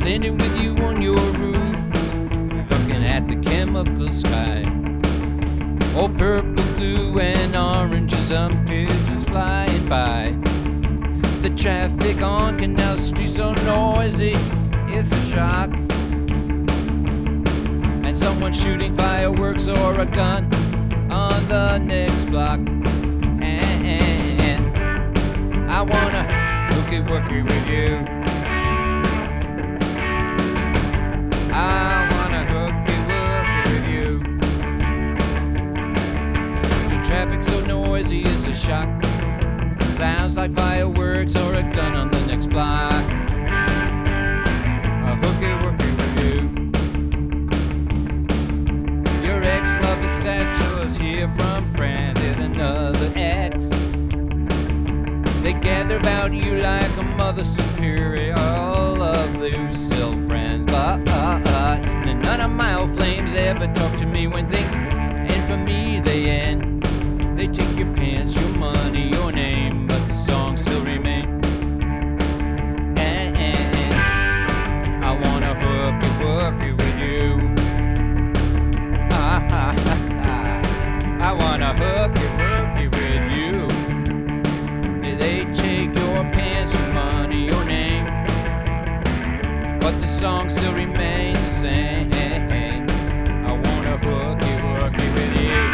standing with you on your roof, looking at the chemical sky. All purple, blue, and oranges, some pigeons flying by. The traffic on Canal Street so noisy, it's a shock. And someone shooting fireworks or a gun on the next block. And I wanna hooky-wooky with you. I wanna hooky-wooky with you. The traffic so noisy is a shock. Sounds like fireworks or a gun on the next block. A hooky-wooky with you. Your ex-lover Satchel's here from France with another ex. They gather about you like a mother superior. All of you still friends, but none of my old flames ever talk to me when things end for me. They end. They take your pants, your money, your name, but the songs still remain. And I wanna hooky-wooky with you. I wanna hooky-wooky with you. They take your pants, your money, your name, but the song still remains the same. I wanna hooky-wooky with you.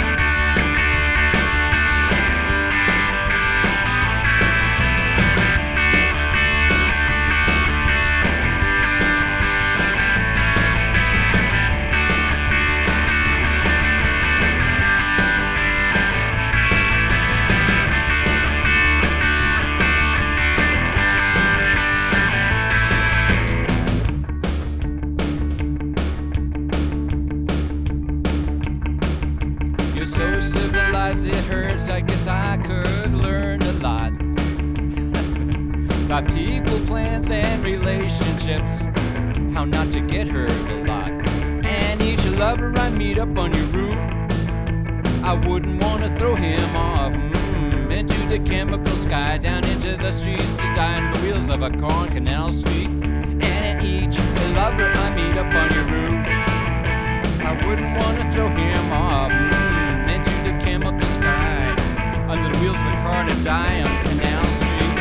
So civilized it hurts, I guess I could learn a lot about people, plans, and relationships, how not to get hurt a lot. And each lover I meet up on your roof, I wouldn't want to throw him off into the chemical sky, down into the streets to die on the wheels of a car on Canal Street. And each lover I meet up on your roof, I wouldn't want to throw him off into the chemical sky, under the wheels of a car to die on Canal Street.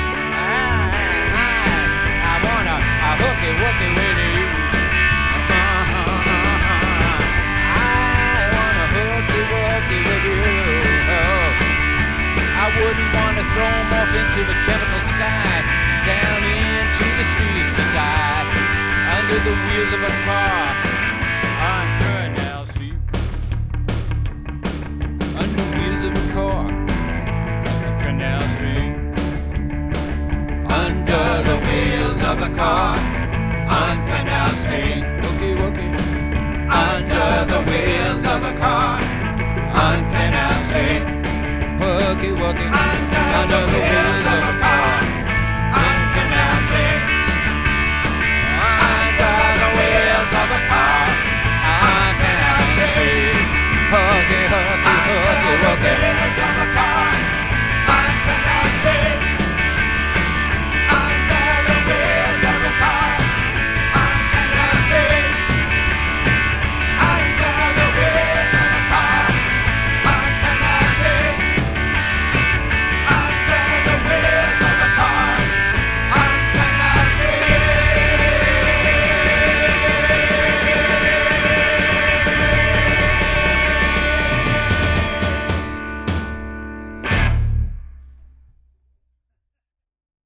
I wanna hooky-wooky with you. I wanna hooky-wooky with you. I wouldn't want to throw him off into the chemical sky, down into the streets to die, under the wheels of a car on Canal Street. Under the wheels of a car on Canal Street. Under the wheels of a car on Canal Street. Wookie-wookie. Under the wheels of a car on Canal Street. Wookie-wookie.